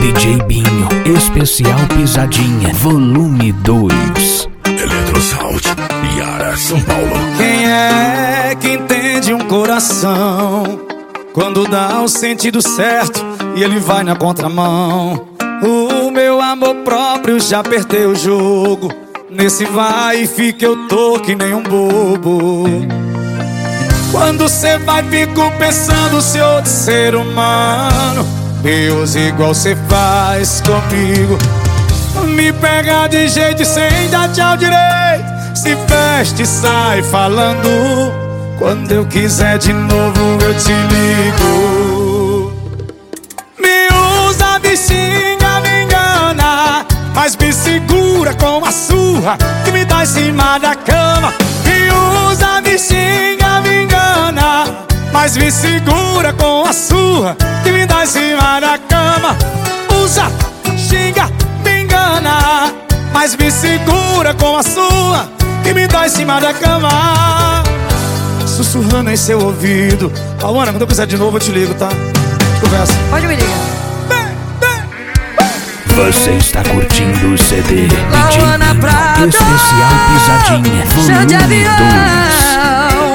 DJ Binho, especial Pisadinha, volume 2. Eletrosound, Yara, São Paulo. Quem é que entende um coração quando dá o sentido certo e ele vai na contramão? O meu amor próprio já perdeu o jogo. Nesse vai e fica eu tô que nem um bobo. Quando cê vai fico pensando se outro ser humano Deus igual cê faz comigo. Me pega de jeito sem dar tchau direito, se veste e sai falando. Quando eu quiser de novo eu te ligo. Me usa, me xinga, me engana, mas me segura com a surra que me dá em cima da cama. Me usa, me xinga, me engana, mas me segura com a surra que me dá em cima da cama. Usa, xinga, me engana, mas me segura com a surra que me dá em cima da cama. Sussurrando em seu ouvido. Alana, quando eu quiser de novo eu te ligo, tá? Conversa. Pode me ligar. Você está curtindo o CD DJ Lauana Binho, Prado, especial Pisadinha, chão de volume 2. avião.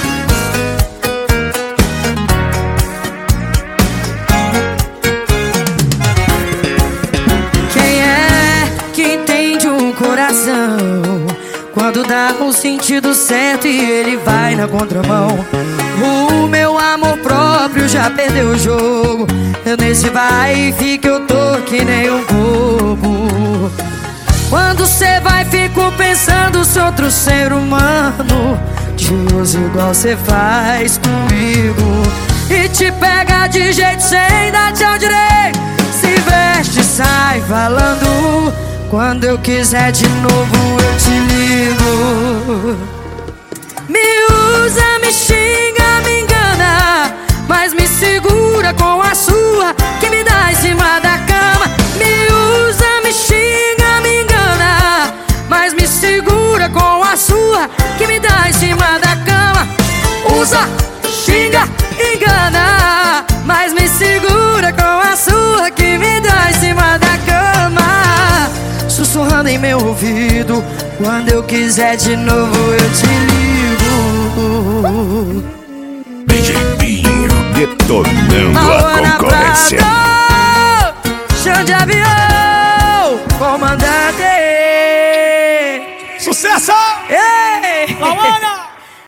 Quem é que entende um coração quando dá um sentido certo e ele vai na contramão? O meu amor próprio já perdeu o jogo. Eu nesse vai e fica eu tô que nem um bobo. Quando cê vai fico pensando se outro ser humano te usa igual cê faz comigo. E te pega de jeito sem dar tchau direito, se veste e sai falando. Quando eu quiser de novo eu te ligo. Me usa, me xinga, me engana, mas me segura com a sua que me dá em cima da cama. Me usa, me xinga, me engana, mas me segura com a sua que me dá em cima da cama. Usa, xinga, engana, mas me segura com a sua que me dá em cima da cama. Sussurrando em meu ouvido, quando eu quiser de novo eu te ligo. DJ Binho, detonando a concorrência. Prado, chão de avião, comandante. Sucesso! Ei! Lauana!